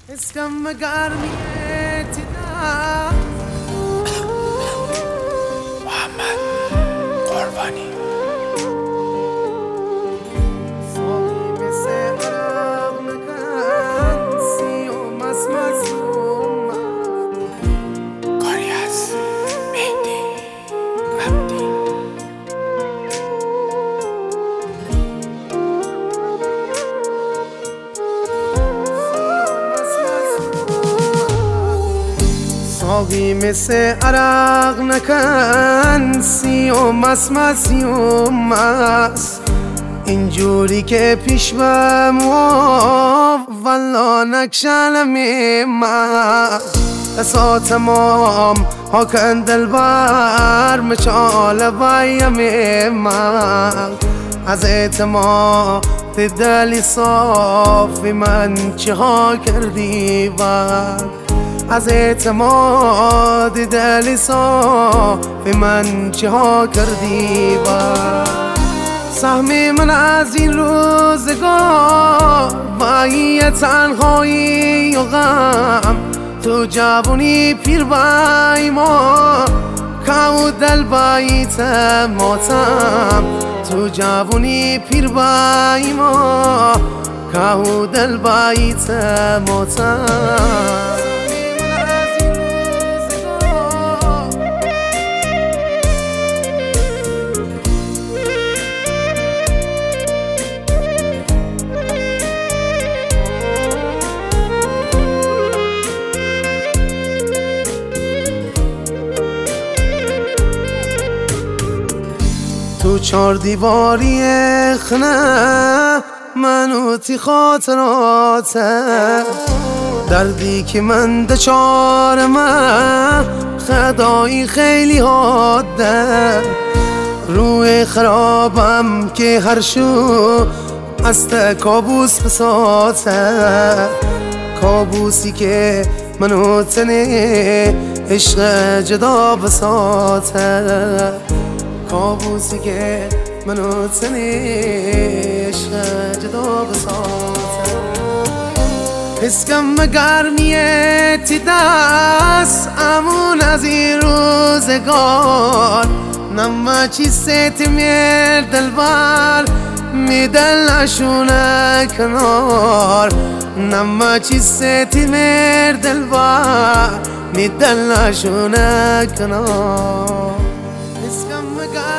اسکم گرمیت محمد قربانی ساقی مثل عرق نکن سیوم از مظلوم کاری از مهدی عبدی. ساقی مثل عرق نکن سیوم از مظلوم است اینجوری که پیش بمو والا نکشلم من اسا تمام ها کن دلبر مچال بایم من از اعتماد دلی صافی من چه ها کردی بر از اعتماد دلی صافی من چه ها کردی بر سهمی من از این روزگار بایی تنهایی و غم تو جوانی پیر بایی ما کهو دل بایی ماتم تو جوانی پیر بایی ما کهو دل بایی ماتم تو چار دیواری خونه منو تی خاطراته دردی که من دچار من خدایی خیلی حاده روی خرابم که هر شو است کابوس بساته کابوسی که منو تنه عشق جدا بساته کابوسی که منو تنه عشق جدا بساته اسکم گرمیتی دست امون از این روزگار نما چی ست میر دلبر می دل نشونه کنار نما چی ست میر دلبر می دل نشونه کنار اسکم